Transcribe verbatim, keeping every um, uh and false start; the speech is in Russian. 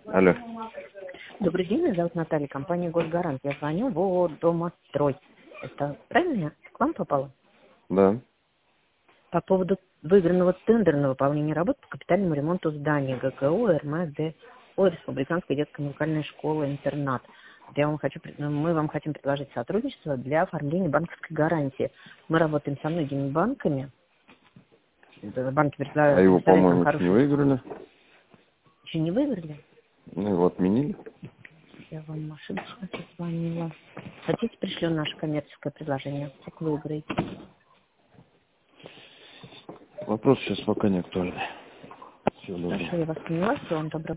Алло. Добрый день, меня зовут Наталья, компания «Госгарант». Я звоню в «Домострой». Это правильно я к вам попала? Да. По поводу выигранного тендера на выполнение работ по капитальному ремонту здания ГКУ РМД о Республиканской детской музыкальной школы-интернат. Я вам хочу, пред- мы вам хотим предложить сотрудничество для оформления банковской гарантии. Мы работаем со многими банками. Э, Банки А предоставляют его, предоставляют нам по-моему, еще не хорошие... выиграли. Еще не выиграли? Ну, его отменили. Я вам ошибочно позвонила. Хотите, пришлю наше коммерческое предложение, как вы выиграете? Вопрос сейчас пока не актуальный. Всего доброго. Хорошо, я вас поняла, всего вам доброго.